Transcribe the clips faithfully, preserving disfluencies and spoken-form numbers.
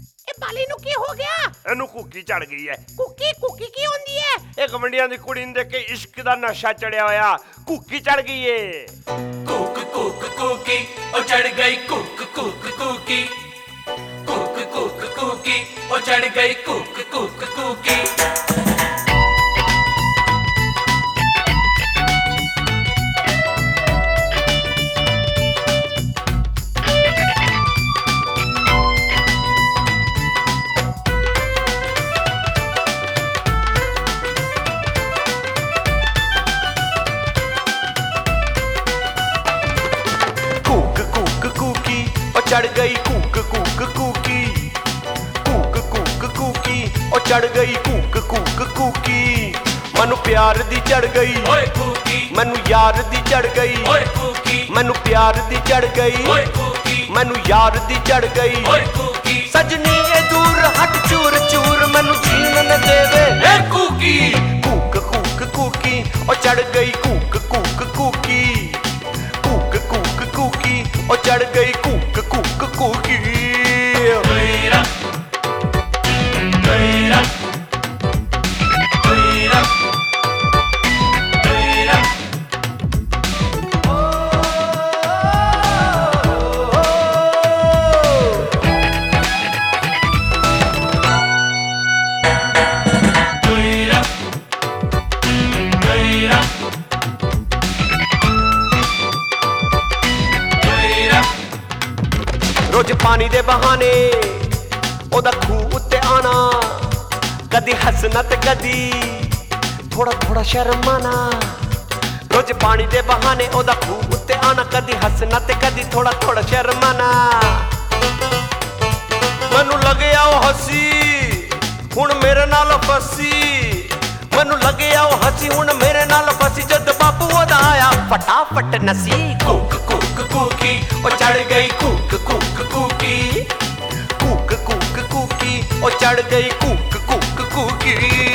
ਇਹ ਬਾਲੀ ਨੂੰ ਕੀ ਹੋ ਗਿਆ? ਇਹਨੂੰ ਕੁੱਕੀ ਚੜ ਗਈ ਹੈ। ਕੁੱਕੀ ਕੁੱਕੀ ਕੀ ਹੁੰਦੀ ਹੈ? ਇਹ ਗਵੰਡੀਆਂ ਦੀ ਕੁੜੀ ਨੂੰ ਦੇਖ ਕੇ ਇਸ਼ਕ ਦਾ ਨਸ਼ਾ ਚੜਿਆ ਹੋਇਆ, ਕੁੱਕੀ ਚੜ ਗਈ ਏ। ਕੁੱਕ ਕੁੱਕ ਕੁੱਕੀ ਉਹ ਚੜ ਗਈ ਕੁੱਕ ਕੁੱਕ ਕੁੱਕੀ ਕੁੱਕ ਕੁੱਕ ਕੁੱਕੀ ਉਹ ਚੜ ਗਈ ਕੁੱਕ ਕੁੱਕ ਕੁੱਕੀ चढ़ गई कूक कूक कूकी कूक कूक कूकी और चढ़ गई कूक कूक कूकी मैनू प्यार दी चढ़ गई ओए कूकी मैनू यार दी चढ़ गई ओए कूकी मैनू प्यार दी चढ़ गई ओए कूकी मैनू यार दी चढ़ गई ओए कूकी सजनी ए दूर हट चूर चूर मैनू जीन न देवे ए कूकी कूक कूक कूकी और चढ़ गई कूक कूक कूकी कूक कूक कूकी और चढ़ गई कूक कूक कूकी गैरा गैरा गैरा गैरा गैरा रोज पानी दे बहाने ओदा खूह उत्ते आना कदी हसना ते कदी थोड़ा थोड़ा शर्माना रोज पानी दे बहाने ओदा खूह उत्ते आना कदी हसना ते कदी थोड़ा थोड़ा शर्माना मैनू लगे आओ हसी हुण मेरे नाल फसी मैनू लगे आओ हसी हुण मेरे नाल फसी जद बापू ओदा आया फटाफट नसी कुक कुक कुकी और चढ़ गई कूक कूक कूकी कूक कूक कूकी और चढ़ गई कूक कूक कूकी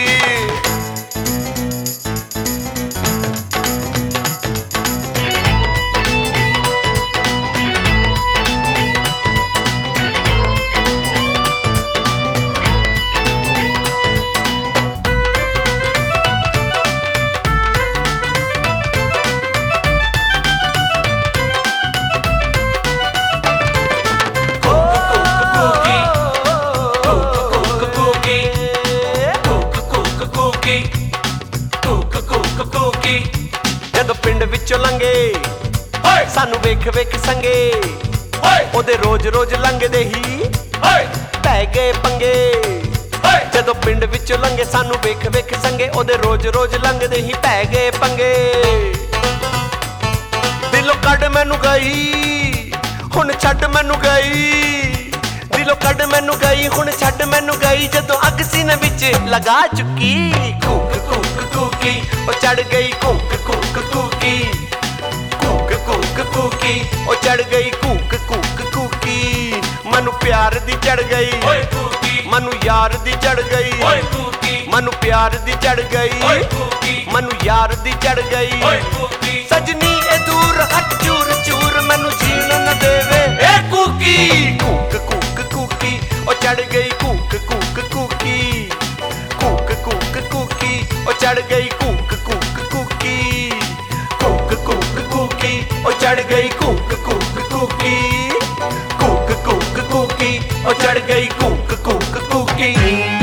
ਜਦੋਂ ਪਿੰਡ ਵਿੱਚੋਂ ਲੰਘੇ ਹਾਏ ਸਾਨੂੰ ਵੇਖ ਵੇਖ ਸੰਗੇ ਹਾਏ ਉਹਦੇ ਰੋਜ਼ ਰੋਜ਼ ਲੰਘਦੇ ਹੀ ਹਾਏ ਪੈ ਗਏ ਪੰਗੇ ਹਾਏ ਜਦੋਂ ਪਿੰਡ ਵਿੱਚੋਂ ਲੰਘੇ ਸਾਨੂੰ ਵੇਖ ਵੇਖ ਸੰਗੇ ਉਹਦੇ ਰੋਜ਼ ਰੋਜ਼ ਲੰਘਦੇ ਹੀ ਪੈ ਗਏ ਪੰਗੇ ਦਿਲੋਂ ਕੱਢ ਮੈਨੂੰ ਗਈ ਹੁਣ ਛੱਡ ਮੈਨੂੰ ਗਈ ਦਿਲੋਂ ਕੱਢ ਮੈਨੂੰ ਗਈ ਹੁਣ ਛੱਡ ਮੈਨੂੰ ਗਈ ਜਦੋਂ ਅੱਗ ਸੀਨੇ ਵਿੱਚ ਲਗਾ ਚੁੱਕੀ ਕੁਕ ਕੁਕ ਕੁਕੀ ਉਹ ਚੜ ਗਈ ਕੂਕ ਕੂਕ ਕੂਕੀ ਕੂਕ ਕੂਕ ਕੂਕੀ ਉਹ ਚੜ ਗਈ ਕੂਕ ਕੂਕ ਕੂਕੀ ਮੈਨੂੰ ਪਿਆਰ ਦੀ ਚੜ ਗਈ ਓਏ ਕੂਕੀ ਮੈਨੂੰ ਯਾਰ ਦੀ ਚੜ ਗਈ ਓਏ ਕੂਕੀ ਮੈਨੂੰ ਪਿਆਰ ਦੀ ਚੜ ਗਈ ਓਏ ਕੂਕੀ ਮੈਨੂੰ ਯਾਰ ਦੀ ਚੜ ਗਈ ਓਏ ਕੂਕੀ ਸਜਨੀ ਇਹ ਦੂਰ ਹਟ ਚੂਰ ਚੂਰ ਮੈਨੂੰ ਜੀਣ ਨਾ ਦੇਵੇ ए कूकी ਕੂਕ ਕੂਕ ਕੂਕੀ ਉਹ ਚੜ ਗਈ ਕੂਕ ਕੂਕ ਕੂਕੀ ਕੂਕ ਕੂਕ ਕੂਕੀ ਉਹ ਚੜ ਗਈ ਕੂਕ ਕੂਕ ਕੂਕੀ ਕੂਕ ਕੂਕ ਕੂਕੀ ਉਹ ਚੜ ਗਈ ਕੂਕ ਕੂਕ ਕੂਕੀ ਕੂਕ ਕੂਕ ਕੂਕੀ ਉਹ ਚੜ ਗਈ ਕੂਕ ਕੂਕ ਕੂਕੀ